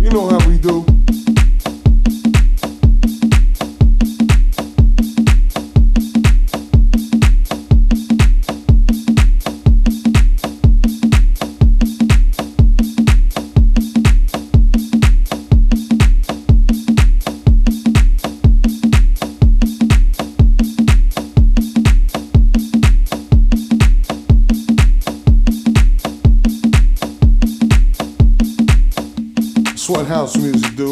You know how we do. That's what house music do.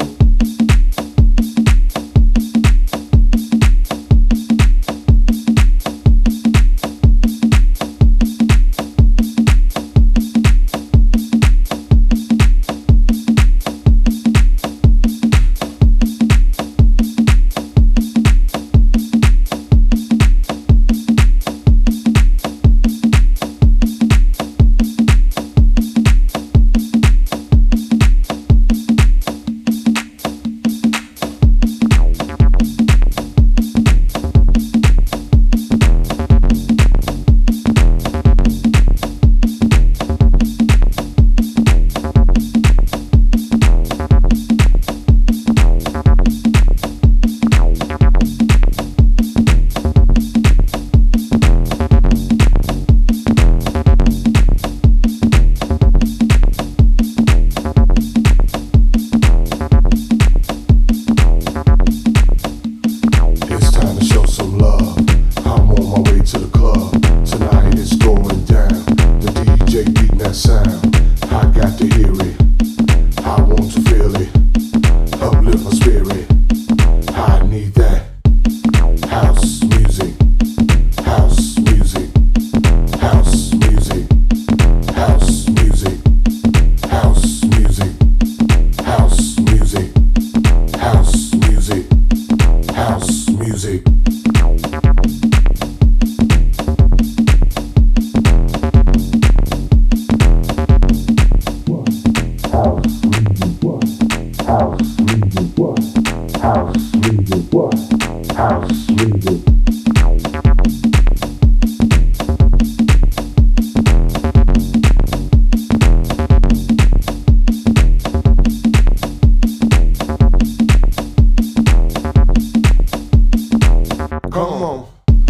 Come on.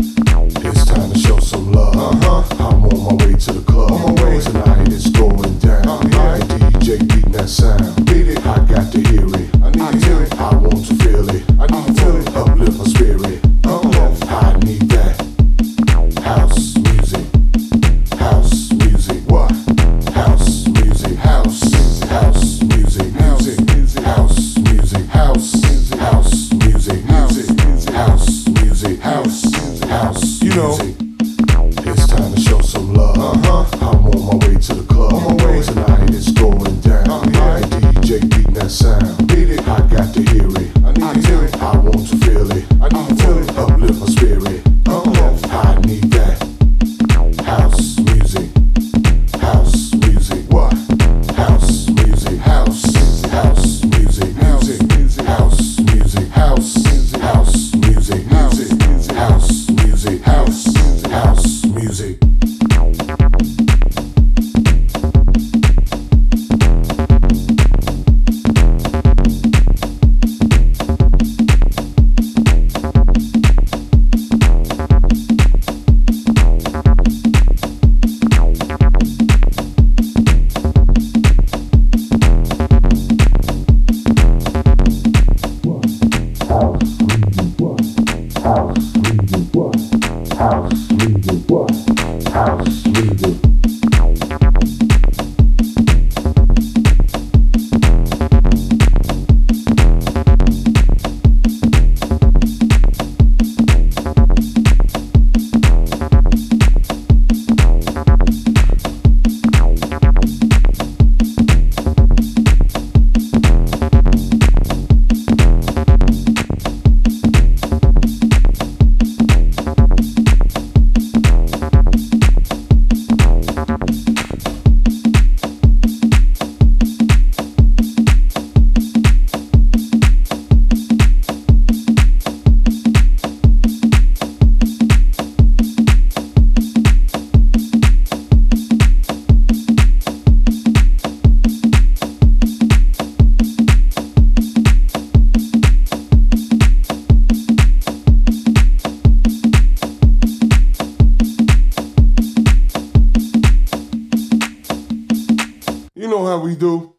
It's time to show some love. I'm on my way to the club. On my way. Tonight it's going down. Yeah. DJ beating that sound. Beat it. I got to hear it. I need to hear it. I want to feel it. I need to feel it. Uplift my spirit. Come on. I need that. House music. House music. What? House music. House. House music. House music. House music. House music. House music. House music. House music. House. House You know. music. It's time to show some love. I'm on my way to the club. On my way. Tonight it's going down. Yeah. DJ beating that sound. You know how we do.